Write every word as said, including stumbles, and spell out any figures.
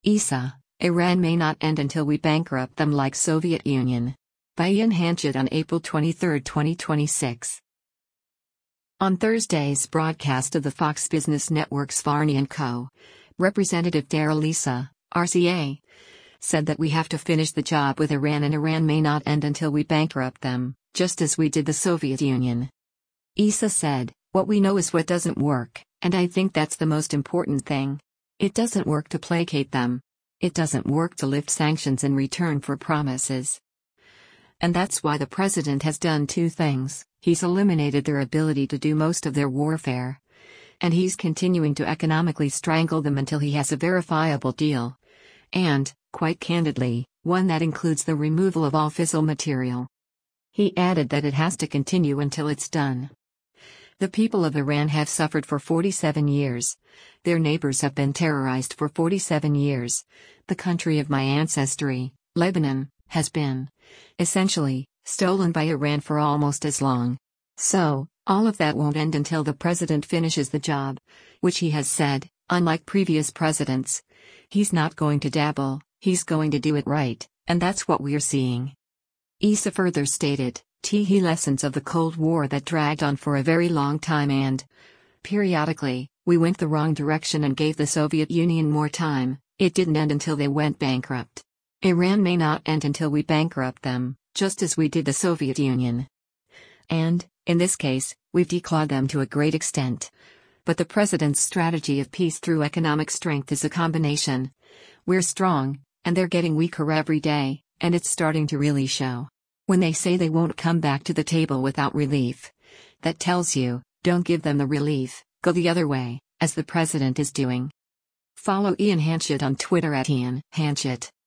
I S A, Iran may not end until we bankrupt them like Soviet Union. By Ian Hanchett on April twenty-third, twenty twenty-six. On Thursday's broadcast of the Fox Business Network's Varney and Co., Representative Darrell Issa, R C A, said that we have to finish the job with Iran and Iran may not end until we bankrupt them, just as we did the Soviet Union. Issa said, "What we know is what doesn't work, and I think that's the most important thing. It doesn't work to placate them. It doesn't work to lift sanctions in return for promises. And that's why the president has done two things: he's eliminated their ability to do most of their warfare. And he's continuing to economically strangle them until he has a verifiable deal. And, quite candidly, one that includes the removal of all fissile material." He added that it has to continue until it's done. The people of Iran have suffered for forty-seven years. Their neighbors have been terrorized for forty-seven years. The country of my ancestry, Lebanon, has been, essentially, stolen by Iran for almost as long. So, all of that won't end until the president finishes the job, which he has said, unlike previous presidents. He's not going to dabble, he's going to do it right, and that's what we're seeing. Issa further stated, "Tehe lessons of the Cold War that dragged on for a very long time and, periodically, we went the wrong direction and gave the Soviet Union more time. It didn't end until they went bankrupt. Iran may not end until we bankrupt them, just as we did the Soviet Union. And, in this case, we've declawed them to a great extent. But the president's strategy of peace through economic strength is a combination. We're strong, and they're getting weaker every day, and it's starting to really show. When they say they won't come back to the table without relief, that tells you, don't give them the relief, go the other way, as the president is doing." Follow Ian Hanchett on Twitter at Ian Hanchett.